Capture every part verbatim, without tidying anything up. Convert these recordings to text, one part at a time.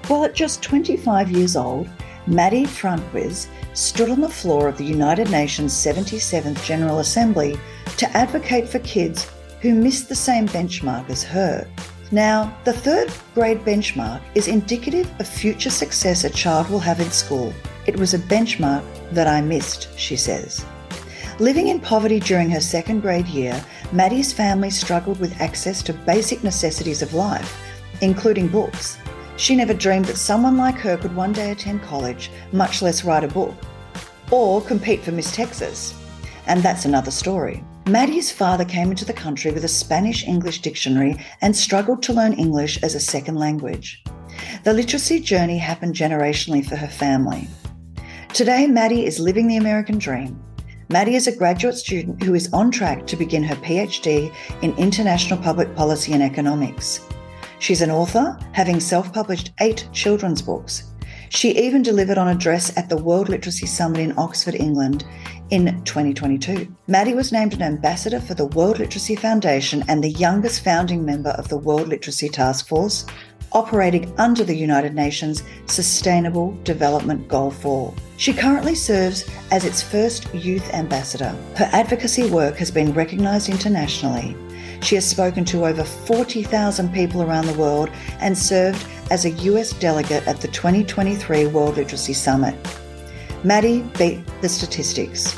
Well, at just twenty-five years old, Maddie Franquiz stood on the floor of the United Nations seventy-seventh General Assembly to advocate for kids who missed the same benchmark as her. Now, the third grade benchmark is indicative of future success a child will have in school. It was a benchmark that I missed, she says. Living in poverty during her second grade year, Maddie's family struggled with access to basic necessities of life, including books. She never dreamed that someone like her could one day attend college, much less write a book, or compete for Miss Texas. And that's another story. Maddie's father came into the country with a Spanish-English dictionary and struggled to learn English as a second language. The literacy journey happened generationally for her family. Today, Maddie is living the American dream. Maddie is a graduate student who is on track to begin her PhD in International Public Policy and Economics. She's an author, having self-published eight children's books. She even delivered on a address at the World Literacy Summit in Oxford, England in twenty twenty-two. Maddie was named an ambassador for the World Literacy Foundation and the youngest founding member of the World Literacy Task Force, operating under the United Nations Sustainable Development Goal four. She currently serves as its first youth ambassador. Her advocacy work has been recognised internationally. She has spoken to over forty thousand people around the world and served as a U S delegate at the twenty twenty-three World Literacy Summit. Maddie beat the statistics.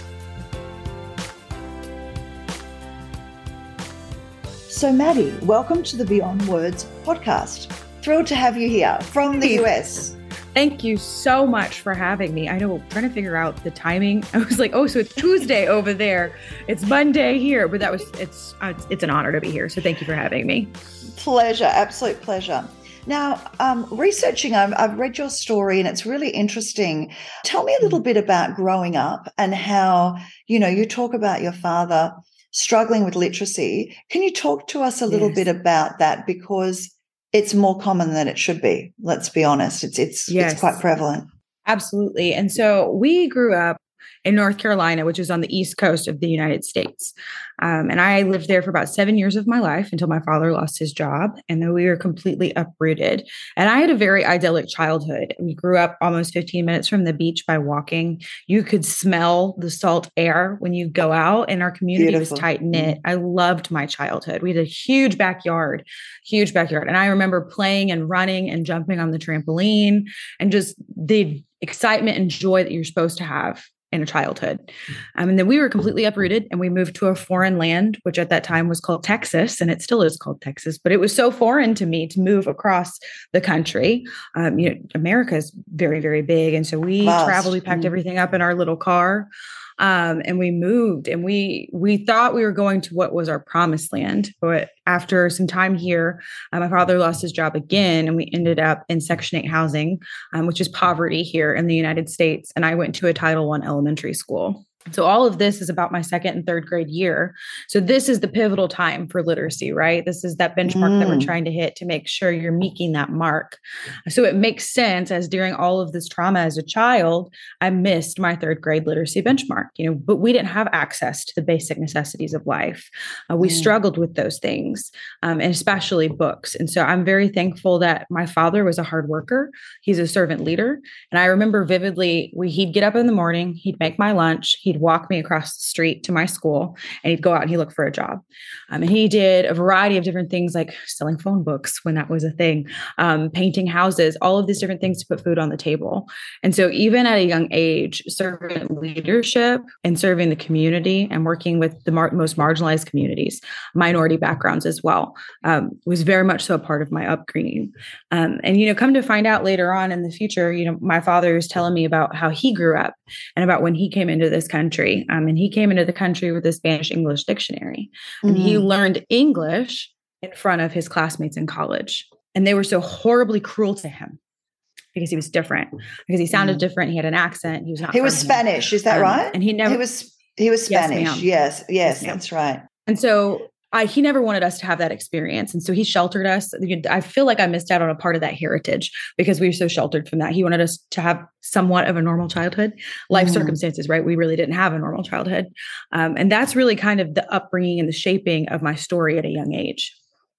So Maddie, welcome to the Beyond Words podcast. Thrilled to have you here from the U S. Thank you so much for having me. I know, trying to figure out the timing. I was like, oh, so it's Tuesday over there. It's Monday here. But that was, it's, uh, it's an honor to be here. So thank you for having me. Pleasure. Absolute pleasure. Now, um, researching, I've, I've read your story and it's really interesting. Tell me a little bit about growing up and how, you know, you talk about your father struggling with literacy. Can you talk to us a little yes. bit about that? Because it's more common than it should be. Let's be honest. It's it's yes. it's quite prevalent. Absolutely. And so we grew up in North Carolina, which is on the East Coast of the United States. Um, and I lived there for about seven years of my life until my father lost his job. And then we were completely uprooted. And I had a very idyllic childhood. We grew up almost fifteen minutes from the beach by walking. You could smell the salt air when you go out, and our community Beautiful. was tight knit. I loved my childhood. We had a huge backyard, huge backyard. And I remember playing and running and jumping on the trampoline and just the excitement and joy that you're supposed to have in a childhood. Um, and then we were completely uprooted and we moved to a foreign land, which at that time was called Texas, and it still is called Texas, but it was so foreign to me to move across the country. Um, you know, America is very, very big. And so we Vast. traveled, we packed mm. everything up in our little car. Um, and we moved and we, we thought we were going to what was our promised land. But after some time here, uh, my father lost his job again, and we ended up in Section eight housing, um, which is poverty here in the United States. And I went to a Title one elementary school. So all of this is about my second and third grade year. So this is the pivotal time for literacy, right? This is that benchmark mm. that we're trying to hit to make sure you're meeting that mark. So it makes sense, as during all of this trauma as a child, I missed my third grade literacy benchmark, you know, but we didn't have access to the basic necessities of life. Uh, we mm. struggled with those things, um, and especially books. And so I'm very thankful that my father was a hard worker. He's a servant leader. And I remember vividly, we, he'd get up in the morning, he'd make my lunch, he'd walk me across the street to my school, and he'd go out and he'd look for a job. Um, and he did a variety of different things, like selling phone books when that was a thing, um, painting houses, all of these different things to put food on the table. And so even at a young age, servant leadership and serving the community and working with the mar- most marginalized communities, minority backgrounds as well, um, was very much so a part of my upbringing. Um, and, you know, come to find out later on in the future, you know, my father is telling me about how he grew up and about when he came into this country. Um, and he came into the country with a Spanish-English dictionary, and mm-hmm. he learned English in front of his classmates in college. And they were so horribly cruel to him because he was different, because he sounded mm-hmm. different. He had an accent. He was not. He was Spanish. Is that um, right? And he never. He was. He was Spanish. Yes, yes, yes, yes that's right. And so. I, he never wanted us to have that experience. And so he sheltered us. I feel like I missed out on a part of that heritage because we were so sheltered from that. He wanted us to have somewhat of a normal childhood, life mm. circumstances, right? We really didn't have a normal childhood. Um, and that's really kind of the upbringing and the shaping of my story at a young age.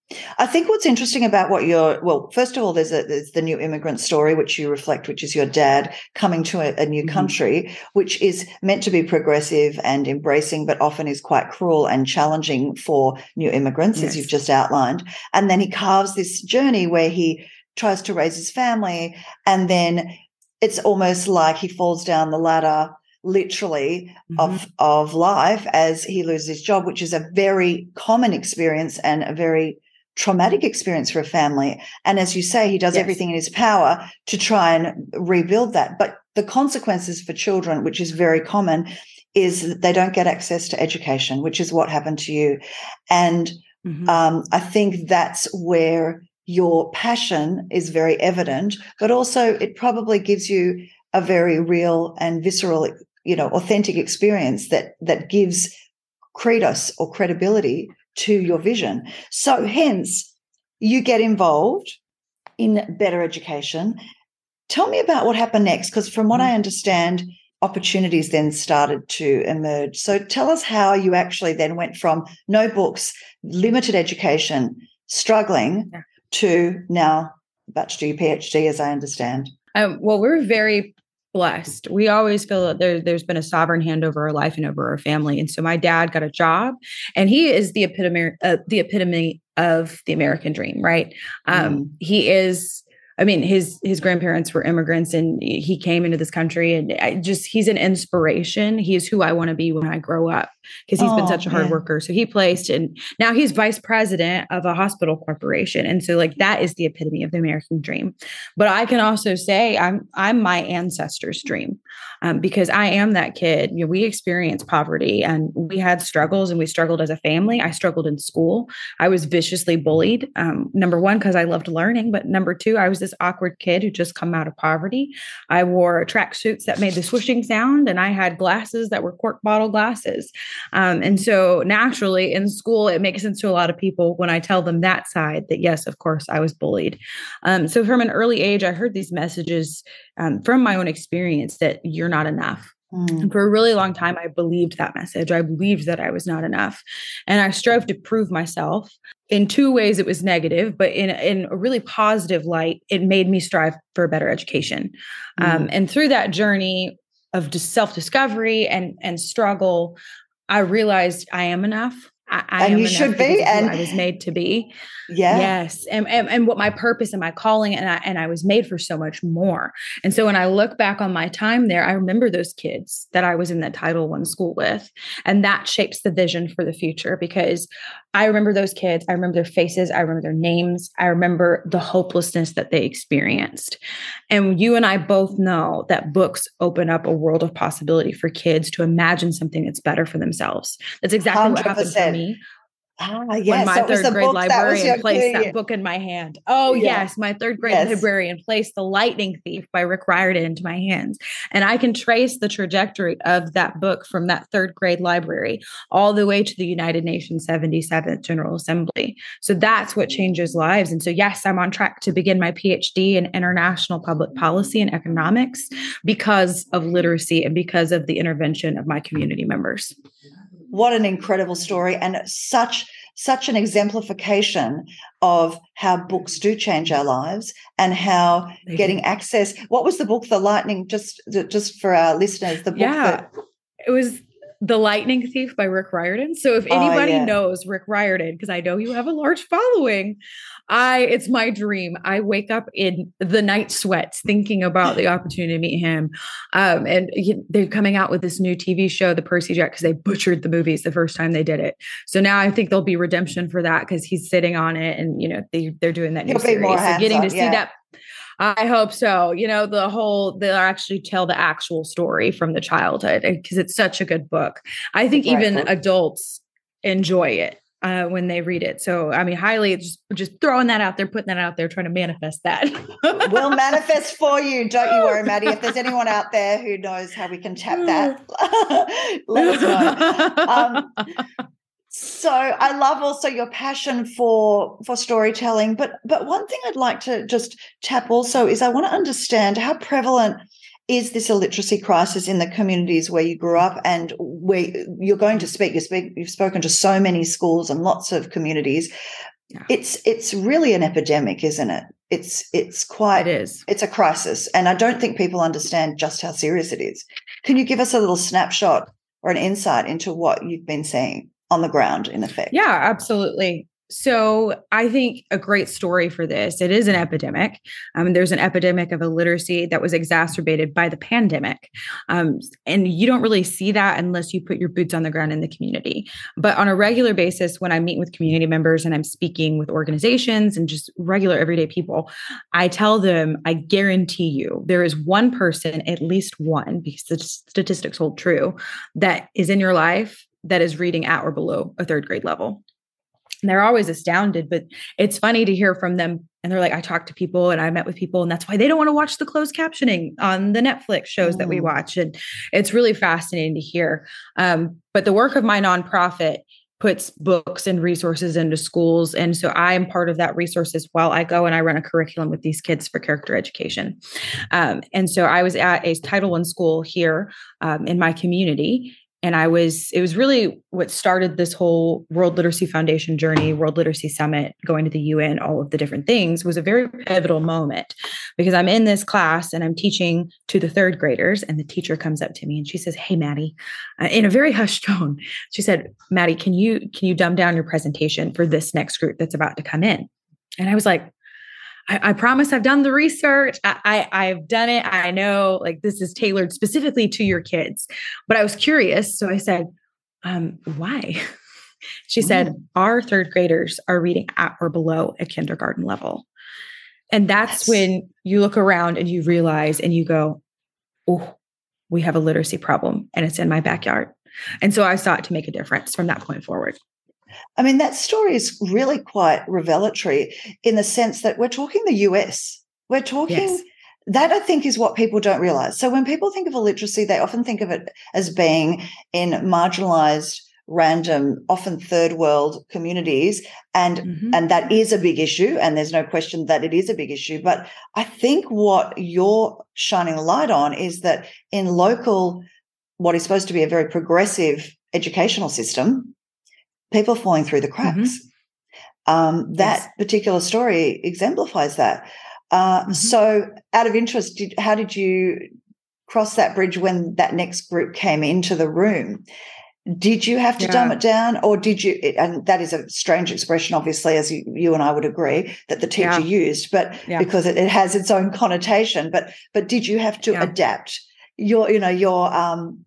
I think what's interesting about what you're, well, first of all, there's, a, there's the new immigrant story, which you reflect, which is your dad coming to a, a new mm-hmm. country, which is meant to be progressive and embracing, but often is quite cruel and challenging for new immigrants, yes. as you've just outlined. And then he carves this journey where he tries to raise his family, and then it's almost like he falls down the ladder literally mm-hmm. of of life as he loses his job, which is a very common experience and a very traumatic experience for a family. And as you say, he does yes. everything in his power to try and rebuild that. But the consequences for children, which is very common, is that they don't get access to education, which is what happened to you. And mm-hmm. um, I think that's where your passion is very evident, but also it probably gives you a very real and visceral, you know, authentic experience that that gives credence or credibility to your vision. So hence you get involved in better education. Tell me about what happened next, because from what I understand, opportunities then started to emerge. So tell us how you actually then went from no books, limited education, struggling, yeah. to now about to do your PhD, as I understand. Um, well, we're very blessed. We always feel that there, there's been a sovereign hand over our life and over our family. And so my dad got a job, and he is the epitome, uh, the epitome of the American dream, right? Um, mm. He is, I mean, his his grandparents were immigrants, and he came into this country, and I just he's an inspiration. He is who I want to be when I grow up, because he's oh, been such a hard man. worker. So he placed, and now he's vice president of a hospital corporation, and so like that is the epitome of the American dream. But I can also say I'm I'm my ancestors' dream, um, because I am that kid. You know, we experienced poverty, and we had struggles, and we struggled as a family. I struggled in school. I was viciously bullied. Um, number one, because I loved learning, but number two, I was this awkward kid who just come out of poverty. I wore tracksuits that made the swishing sound, and I had glasses that were cork bottle glasses. Um, and so naturally in school, it makes sense to a lot of people when I tell them that side that, yes, of course, I was bullied. Um, so from an early age, I heard these messages um, from my own experience that you're not enough. Mm. And for a really long time, I believed that message. I believed that I was not enough. And I strove to prove myself. In two ways, it was negative, but in, in a really positive light, it made me strive for a better education. Mm. Um, and through that journey of just self-discovery and, and struggle, I realized I am enough. I, I and am you should be, and I was made to be. Yeah. Yes. And, and and what my purpose and my calling, and I and I was made for so much more. And so when I look back on my time there, I remember those kids that I was in that Title One school with, and that shapes the vision for the future, because I remember those kids. I remember their faces. I remember their names. I remember the hopelessness that they experienced. And you and I both know that books open up a world of possibility for kids to imagine something that's better for themselves. That's exactly one hundred percent. What happened for me. Ah, yes. When my so third grade librarian that placed clue. that book in my hand. Oh, yeah. yes. My third grade yes. librarian placed The Lightning Thief by Rick Riordan into my hands. And I can trace the trajectory of that book from that third grade library all the way to the United Nations seventy-seventh General Assembly. So that's what changes lives. And so, yes, I'm on track to begin my PhD in international public policy and economics because of literacy and because of the intervention of my community members. What an incredible story, and such such an exemplification of how books do change our lives, and how they getting do. access. What was the book, The Lightning? Just just for our listeners, the book. Yeah, that- it was The Lightning Thief by Rick Riordan. So if anybody oh, yeah. knows Rick Riordan, because I know you have a large following, I it's my dream. I wake up in the night sweats thinking about the opportunity to meet him. Um, and he, they're coming out with this new T V show, The Percy Jack, because they butchered the movies the first time they did it. So now I think there'll be redemption for that, because he's sitting on it, and you know they they're doing that new He'll series. So getting on, to yeah. see that. I hope so. You know, the whole, they'll actually tell the actual story from the childhood, because it's such a good book. I think even book. adults enjoy it uh, when they read it. So, I mean, highly just, just throwing that out there, putting that out there, trying to manifest that. We'll manifest for you. Don't you worry, Maddie. If there's anyone out there who knows how we can tap that, let us know. Um, So I love also your passion for for storytelling, but but one thing I'd like to just tap also is I want to understand how prevalent is this illiteracy crisis in the communities where you grew up and where you're going to speak. You speak you've spoken to so many schools and lots of communities. Yeah. It's it's really an epidemic, isn't it? It's it's quite it is. It's a crisis, and I don't think people understand just how serious it is. Can you give us a little snapshot or an insight into what you've been seeing on the ground, in effect? Yeah, absolutely. So I think a great story for this, it is an epidemic. Um, there's an epidemic of illiteracy that was exacerbated by the pandemic. Um, and you don't really see that unless you put your boots on the ground in the community. But on a regular basis, when I meet with community members and I'm speaking with organizations and just regular everyday people, I tell them, I guarantee you, there is one person, at least one, because the statistics hold true, that is in your life that is reading at or below a third grade level. And they're always astounded, but it's funny to hear from them. And they're like, I talk to people and I met with people, and that's why they don't want to watch the closed captioning on the Netflix shows mm. that we watch. And it's really fascinating to hear. Um, but the work of my nonprofit puts books and resources into schools. And so I am part of that resources while I go and I run a curriculum with these kids for character education. Um, and so I was at a Title I school here um, in my community. And I was, it was really what started this whole World Literacy Foundation journey, World Literacy Summit, going to the U N, all of the different things, was a very pivotal moment, because I'm in this class and I'm teaching to the third graders, and the teacher comes up to me and she says, "Hey, Maddie," uh, in a very hushed tone, she said, "Maddie, can you, can you dumb down your presentation for this next group that's about to come in?" And I was like, I, I promise I've done the research. I, I, I've done it. I know, like, this is tailored specifically to your kids. But I was curious. So I said, um, why? She said, our third graders are reading at or below a kindergarten level. And that's yes. when you look around and you realize and you go, oh, we have a literacy problem and it's in my backyard. And so I sought to make a difference from that point forward. I mean, that story is really quite revelatory in the sense that we're talking the U S. We're talking, yes. that I think is what people don't realize. So when people think of illiteracy, they often think of it as being in marginalized, random, often third world communities. And, mm-hmm. and that is a big issue. And there's no question that it is a big issue. But I think what you're shining a light on is that in local, what is supposed to be a very progressive educational system, people falling through the cracks. Mm-hmm. Um, that yes. particular story exemplifies that. Uh, mm-hmm. So out of interest, did, how did you cross that bridge when that next group came into the room? Did you have to yeah. dumb it down, or did you, and that is a strange expression, obviously, as you, you and I would agree, that the teacher yeah. used, but yeah. because it, it has its own connotation, but, but did you have to yeah. adapt your, you know, your, um,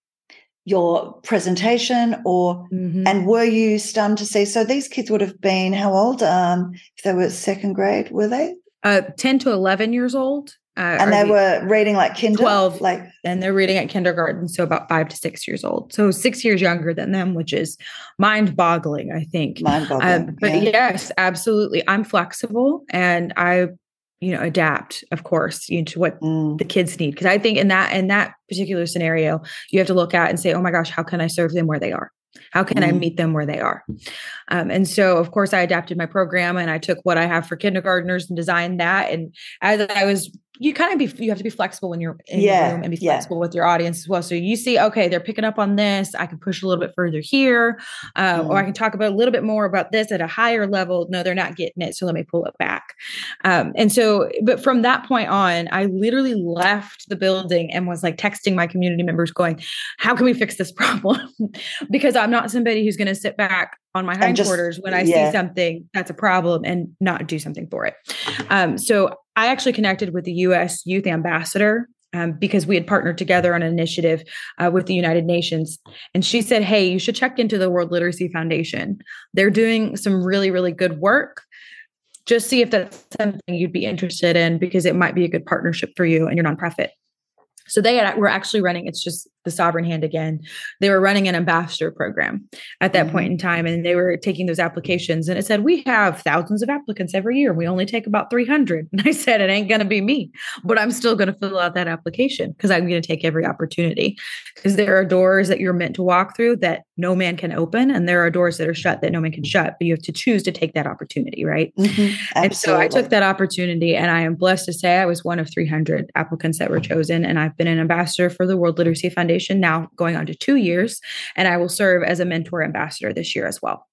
your presentation, or mm-hmm. and were you stunned to see? So these kids would have been how old? Um, if they were second grade, were they? Uh, ten to eleven years old. Uh, and they the, were reading like kinder? twelve, like, and they're reading at kindergarten, so about five to six years old. So six years younger than them, which is mind-boggling, I think. Mind-boggling, um, But yeah. yes, absolutely. I'm flexible, and I, you know, adapt, of course, you know, to what mm. the kids need. Because I think in that in that particular scenario, you have to look at and say, oh my gosh, how can I serve them where they are? How can mm. I meet them where they are? Um, and so, of course, I adapted my program, and I took what I have for kindergartners and designed that. And as I was, you kind of be, you have to be flexible when you're in yeah. the room, and be yeah. flexible with your audience as well. So you see, okay, they're picking up on this. I can push a little bit further here, uh, mm. or I can talk about a little bit more about this at a higher level. No, they're not getting it. So let me pull it back. Um, and so, but from that point on, I literally left the building and was like texting my community members going, how can we fix this problem? Because I'm not somebody who's going to sit back on my hindquarters when I yeah. see something that's a problem and not do something for it. Um, so I actually connected with the U S Youth Ambassador um, because we had partnered together on an initiative uh, with the United Nations. And she said, hey, you should check into the World Literacy Foundation. They're doing some really, really good work. Just see if that's something you'd be interested in, because it might be a good partnership for you and your nonprofit. So they had, were actually running, it's just the Sovereign Hand again. They were running an ambassador program at that mm-hmm. point in time, and they were taking those applications. And it said, we have thousands of applicants every year. We only take about three hundred. And I said, it ain't going to be me, but I'm still going to fill out that application because I'm going to take every opportunity, because there are doors that you're meant to walk through that no man can open. And there are doors that are shut that no man can shut, but you have to choose to take that opportunity. Right. Mm-hmm. And so I took that opportunity, and I am blessed to say I was one of three hundred applicants that were chosen. And I've been an ambassador for the World Literacy Foundation now going on to two years. And I will serve as a mentor ambassador this year as well.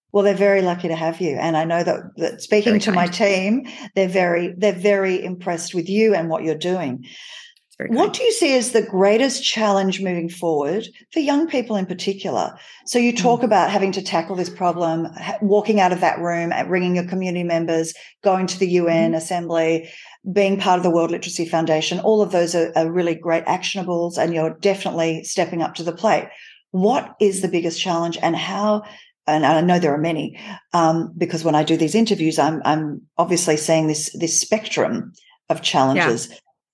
Well, they're very lucky to have you. And I know that, that speaking Very to my kind. team, they're very, they're very impressed with you and what you're doing. It's very What kind. do you see as the greatest challenge moving forward for young people in particular? So you talk Mm. about having to tackle this problem, ha- walking out of that room, at ringing your community members, going to the U N Mhm. Assembly, being part of the World Literacy Foundation. All of those are, are really great actionables, and you're definitely stepping up to the plate. What is the biggest challenge, and how? And I know there are many, um, because when I do these interviews, I'm, I'm obviously seeing this this spectrum of Yeah. challenges.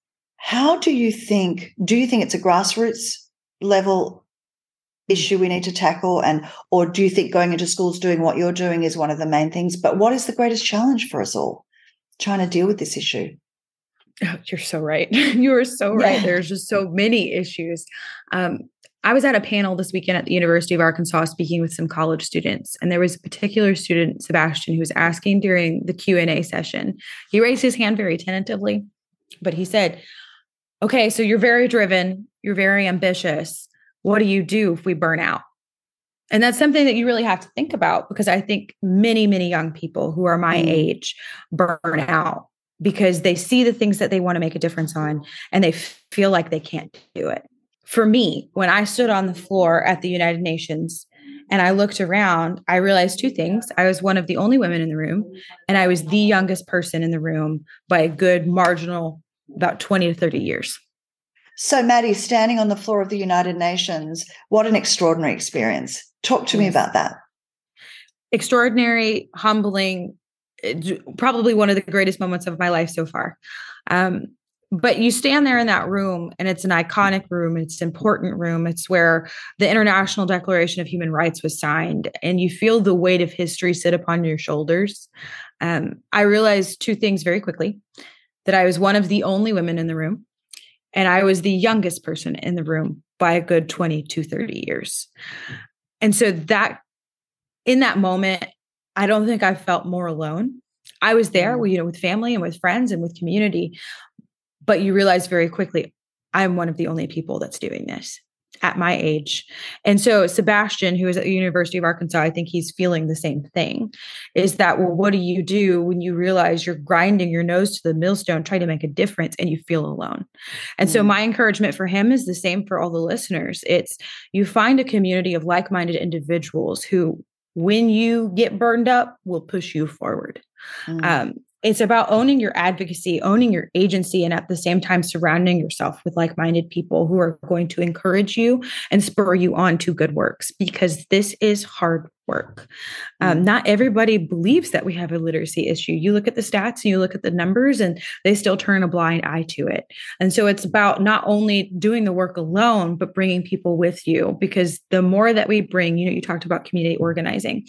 How do you think, do you think it's a grassroots level issue we need to tackle? And, or do you think going into schools doing what you're doing is one of the main things? But what is the greatest challenge for us all trying to deal with this issue? Oh, you're so right. You are so right. Yeah. There's just so many issues. Um, I was at a panel this weekend at the University of Arkansas speaking with some college students, and there was a particular student, Sebastian, who was asking during the Q and A session. He raised his hand very tentatively, but he said, okay, so you're very driven, you're very ambitious. What do you do if we burn out? And that's something that you really have to think about, because I think many, many young people who are my Mm. age burn out because they see the things that they want to make a difference on and they f- feel like they can't do it. For me, when I stood on the floor at the United Nations and I looked around, I realized two things. I was one of the only women in the room, and I was the youngest person in the room by a good marginal about twenty to thirty years. So, Maddie, standing on the floor of the United Nations, what an extraordinary experience. Talk to me Yes. about that. Extraordinary, humbling, probably one of the greatest moments of my life so far. Um, but you stand there in that room, and it's an iconic room. It's an important room. It's where the International Declaration of Human Rights was signed, and you feel the weight of history sit upon your shoulders. Um, I realized two things very quickly: that I was one of the only women in the room, and I was the youngest person in the room by a good twenty to thirty years. And so that, in that moment, I don't think I felt more alone. I was there, Mm. you know, with family and with friends and with community, but you realize very quickly, I'm one of the only people that's doing this at my age. And so Sebastian, who is at the University of Arkansas, I think he's feeling the same thing, is that, well, what do you do when you realize you're grinding your nose to the millstone, trying to make a difference, and you feel alone? And so Mm. my encouragement for him is the same for all the listeners. It's, you find a community of like-minded individuals who, when you get burned up, will push you forward. Mm. Um, it's about owning your advocacy, owning your agency, and at the same time surrounding yourself with like-minded people who are going to encourage you and spur you on to good works, because this is hard work. Um, Mm. not everybody believes that we have a literacy issue. You look at the stats and you look at the numbers, and they still turn a blind eye to it. And so it's about not only doing the work alone, but bringing people with you, because the more that we bring, you know, you talked about community organizing,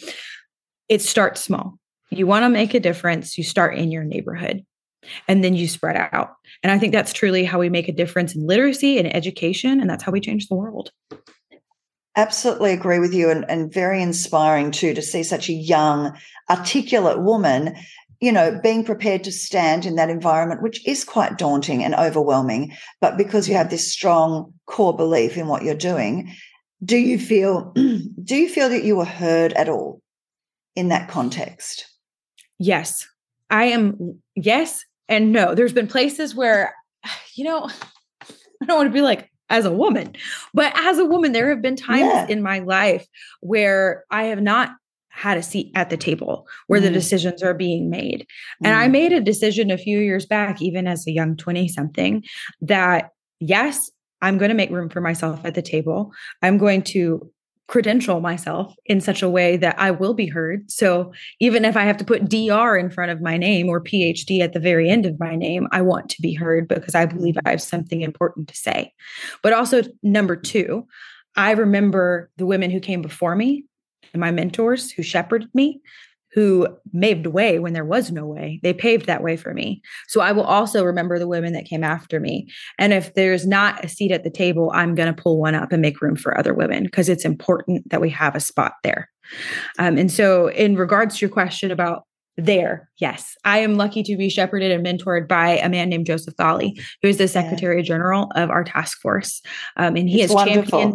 it starts small. You want to make a difference, you start in your neighborhood, and then you spread out. And I think that's truly how we make a difference in literacy and education, and that's how we change the world. Absolutely agree with you, and, and very inspiring too to see such a young, articulate woman, you know, being prepared to stand in that environment, which is quite daunting and overwhelming. But because you have this strong core belief in what you're doing, do you feel do you feel that you were heard at all in that context? Yes, I am. Yes and no. There's been places where, you know, I don't want to be like, as a woman, but as a woman, there have been times Yeah. in my life where I have not had a seat at the table where Mm. the decisions are being made. And I Mm. made a decision a few years back, even as a young twenty something, that yes, I'm going to make room for myself at the table. I'm going to credential myself in such a way that I will be heard. So even if I have to put D R in front of my name or P H D at the very end of my name, I want to be heard because I believe I have something important to say. But also, number two, I remember the women who came before me and my mentors who shepherded me, who made way when there was no way. They paved that way for me. So I will also remember the women that came after me. And if there's not a seat at the table, I'm going to pull one up and make room for other women, because it's important that we have a spot there. Um, and so in regards to your question about there, yes, I am lucky to be shepherded and mentored by a man named Joseph Ghali, who is the Secretary General of our task force. Um, and he It's has wonderful. championed me.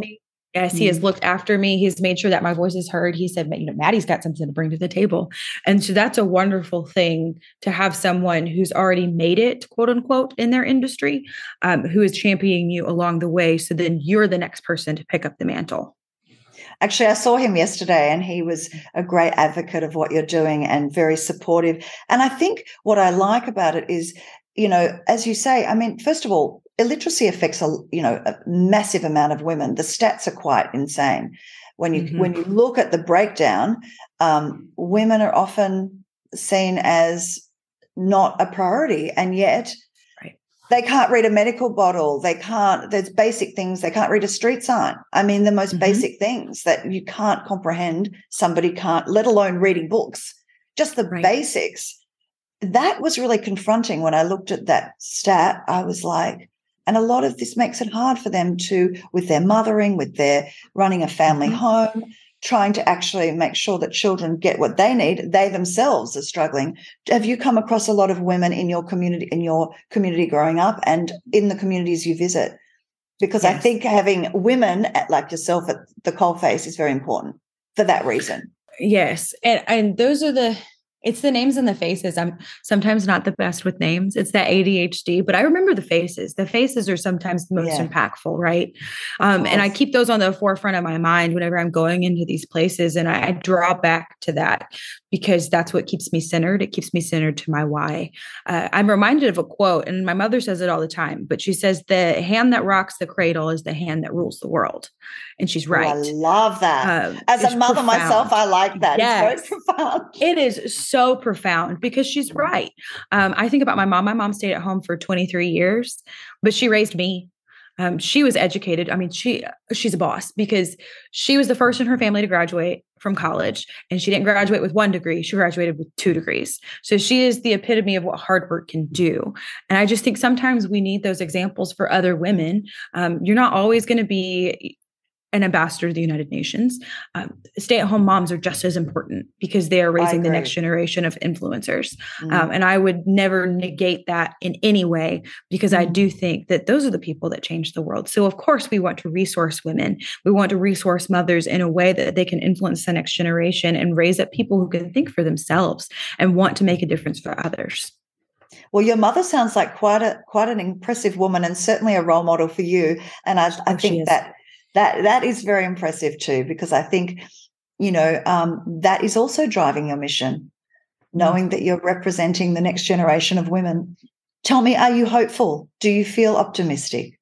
Yes, he has looked after me. He's made sure that my voice is heard. He said, you know, Maddie's got something to bring to the table. And so that's a wonderful thing to have someone who's already made it, quote unquote, in their industry, um, who is championing you along the way. So then you're the next person to pick up the mantle. Actually, I saw him yesterday and he was a great advocate of what you're doing and very supportive. And I think what I like about it is, you know, as you say, I mean, first of all, illiteracy affects a, you know, a massive amount of women. The stats are quite insane. When you, mm-hmm. when you look at the breakdown, um, women are often seen as not a priority, and yet they can't read a medical bottle. They can't, there's basic things. They can't read a street sign. I mean, the most mm-hmm. basic things that you can't comprehend, somebody can't, let alone reading books, just the right. basics. That was really confronting when I looked at that stat. I was like, and a lot of this makes it hard for them to, with their mothering, with their running a family mm-hmm. home, trying to actually make sure that children get what they need. They themselves are struggling. Have you come across a lot of women in your community, in your community growing up and in the communities you visit? Because yes. I think having women like yourself at the coalface is very important for that reason. Yes. And, and those are the, it's the names and the faces. I'm sometimes not the best with names. It's that A D H D, but I remember the faces. The faces are sometimes the most yeah. impactful, right? Um, and I keep those on the forefront of my mind whenever I'm going into these places. And I, I draw back to that because that's what keeps me centered. It keeps me centered to my why. Uh, I'm reminded of a quote, and my mother says it all the time, but she says, the hand that rocks the cradle is the hand that rules the world. And she's right. Oh, I love that. Um, As a mother profound. myself, I like that. Yes. It's very profound. It is so profound because she's right. Um, I think about my mom. My mom stayed at home for twenty-three years, but she raised me. Um, she was educated. I mean, she she's a boss because she was the first in her family to graduate from college, and she didn't graduate with one degree. She graduated with two degrees. So she is the epitome of what hard work can do. And I just think sometimes we need those examples for other women. Um, you're not always going to be an ambassador to the United Nations. Um, stay-at-home moms are just as important because they are raising the next generation of influencers. Mm-hmm. Um, and I would never negate that in any way because mm-hmm. I do think that those are the people that change the world. So of course we want to resource women. We want to resource mothers in a way that they can influence the next generation and raise up people who can think for themselves and want to make a difference for others. Well, your mother sounds like quite a quite an impressive woman and certainly a role model for you. And I, I oh, think that That that is very impressive too, because I think, you know, um, that is also driving your mission, knowing mm. that you're representing the next generation of women. Tell me, are you hopeful? Do you feel optimistic?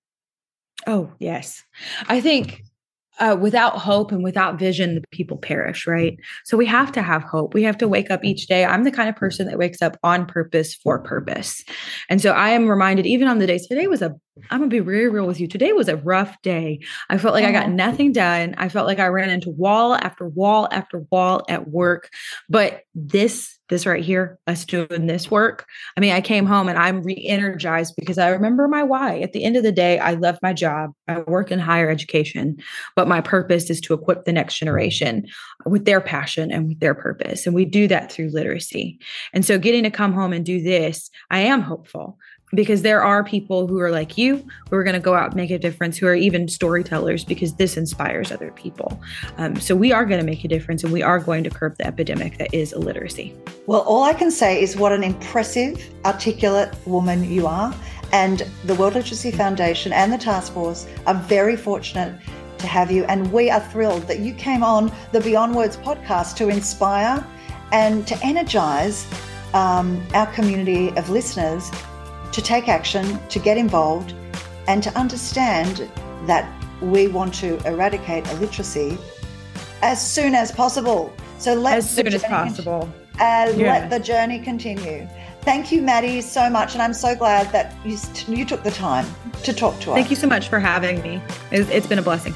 Oh, yes. I think uh, without hope and without vision, the people perish, right? So we have to have hope. We have to wake up each day. I'm the kind of person that wakes up on purpose for purpose. And so I am reminded, even on the days, today was a I'm going to be really real with you. Today was a rough day. I felt like I got nothing done. I felt like I ran into wall after wall after wall at work. But this, this right here, us doing this work, I mean, I came home and I'm re-energized because I remember my why. At the end of the day, I love my job. I work in higher education, but my purpose is to equip the next generation with their passion and with their purpose. And we do that through literacy. And so getting to come home and do this, I am hopeful. Because there are people who are like you, who are going to go out and make a difference, who are even storytellers, because this inspires other people. Um, so we are going to make a difference, and we are going to curb the epidemic that is illiteracy. Well, all I can say is what an impressive, articulate woman you are. And the World Literacy Foundation and the Task Force are very fortunate to have you. And we are thrilled that you came on the Beyond Words podcast to inspire and to energize um, our community of listeners to take action, to get involved, and to understand that we want to eradicate illiteracy as soon as possible. So let as soon as possible. Uh, yeah. Let the journey continue. Thank you, Maddie, so much, and I'm so glad that you you took the time to talk to us. Thank you so much for having me. It's, it's been a blessing.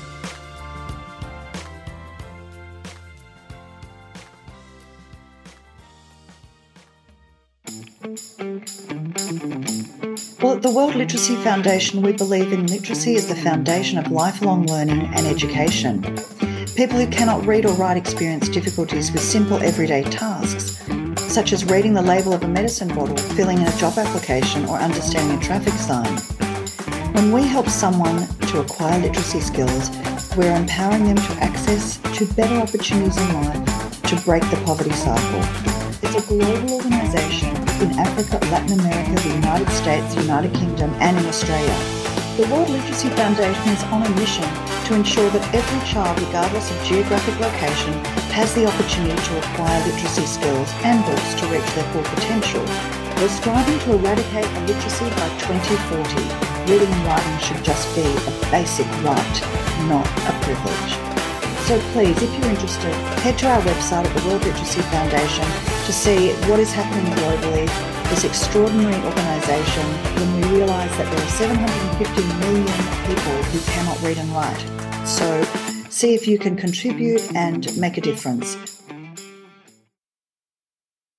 Well, at the World Literacy Foundation, we believe in literacy as the foundation of lifelong learning and education. People who cannot read or write experience difficulties with simple everyday tasks, such as reading the label of a medicine bottle, filling in a job application, or understanding a traffic sign. When we help someone to acquire literacy skills, We're empowering them to access to better opportunities in life, to break the poverty cycle. It's a global organisation in Africa, Latin America, the United States, the United Kingdom, and in Australia. The World Literacy Foundation is on a mission to ensure that every child, regardless of geographic location, has the opportunity to acquire literacy skills and books to reach their full potential. We're striving to eradicate illiteracy by twenty forty. Reading and writing should just be a basic right, not a privilege. So please, if you're interested, head to our website at the World Literacy Foundation to see what is happening globally, this extraordinary organisation, when we realise that there are seven hundred fifty million people who cannot read and write. So see if you can contribute and make a difference.